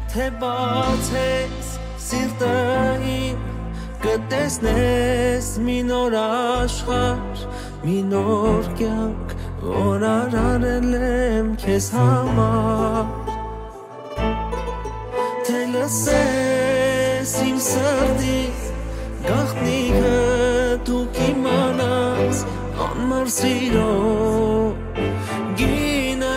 Թե բացես սիրտային կտեսնես մի նոր աշխարհ, մի նոր կյանք, որ արարել եմ քեզ համար։ Թե լսես իմ սրտի գաղտնիքը դու կիմանաս անմար սիրո գինը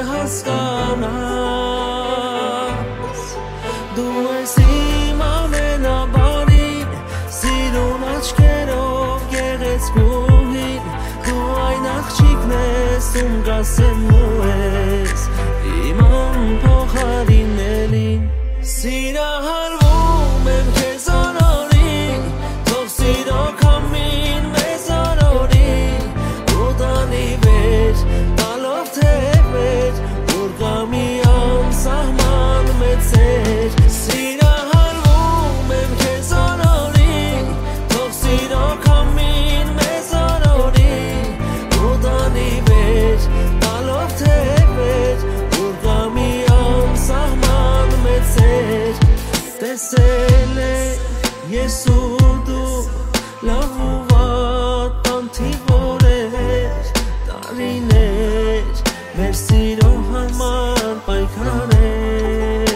կհասկանաս։ Դու ես իմ ամենաբարին սիրուն աչքերով գեղեցկուհին, դու այն աղջիկն ես ում կասելու ես իմ անփոխարինելին։ Սիրահարվում եմ քեզ անորին, թող սիրո քամին մեզ անորի, ու տանի վեր, տալով թե վեր, որ կա մի անսահման մեծ սեր։ Սիրահարվում եմ քեզ անորին, թող սիրո քամին մեզ անորի, ու տանի վեր, տալով թե վեր, որ կա մի անսահման մեծ սեր։ Տեսել եմ ես ու դու լավ ու վատ անթիվորեր, տարիներ մեր սիրո համար պայքարել։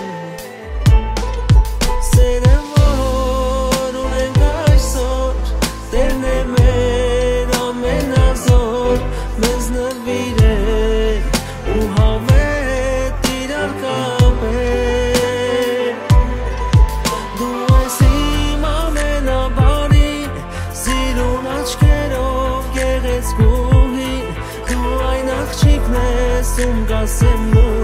Սերը որ ունենք այսօր, Տերն է մեր ամենազոր, մեզ նվիրել ու հավետ իրար կապել։ Դու ես իմ ամենաբարին սիրուն աչքերով գեղեցկուհին, դու այն աղջիկն ես ում կասեմ